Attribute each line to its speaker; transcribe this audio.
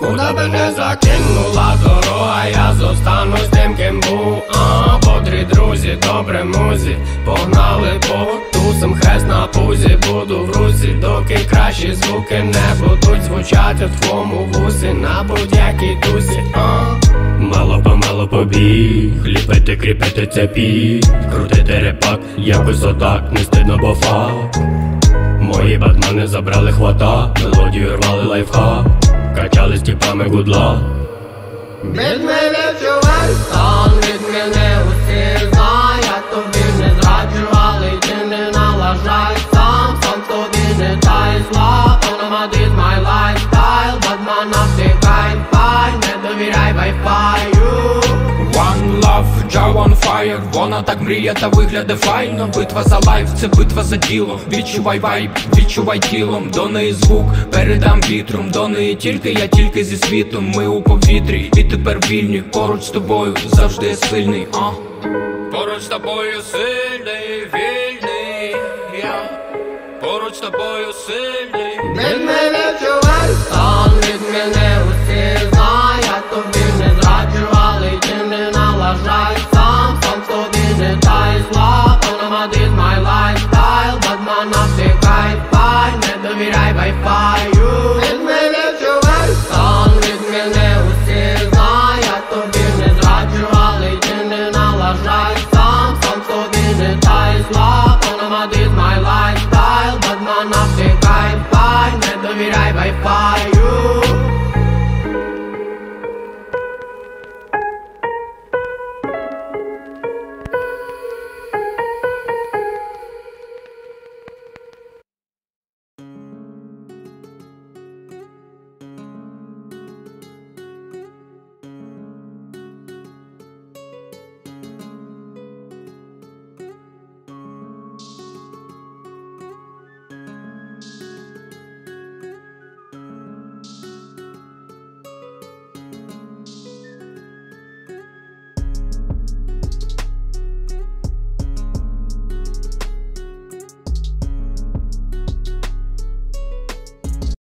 Speaker 1: Куда би не закинула дорога, я зостанусь тим, ким був. Бодрі друзі, добре музі, погнали по тусам, хрест на пузі, буду в руці, доки кращі звуки не будуть звучати в твоєму вусі, на будь-якій тусі. Мало побіг, ліпити, кріпити цепі, крутити репак, якось отак, не стидно, бо факт. Мої батмани забрали хвата, мелодію рвали лайфхак, качали з тіпами гудла.
Speaker 2: Від мене чувай стан, від мене усі знають, тобі не зраджували, ти не налажай сам тобі не дай зла.Ономад is my lifestyle, бадмана втикай, фай, не довіряй вайфаю.
Speaker 3: One love, Jah on fire. Вона так мріє та вигляде файно. Битва за лайф, це битва за діло. Відчувай вайб, відчувай тілом. До неї звук, передам вітром. До неї я тільки зі світом. Ми у повітрі, і тепер вільні. Поруч з тобою завжди я сильний. Поруч з тобою сильний, вільний. Поруч з тобою сильний.
Speaker 2: Від мене чувай стан, від мене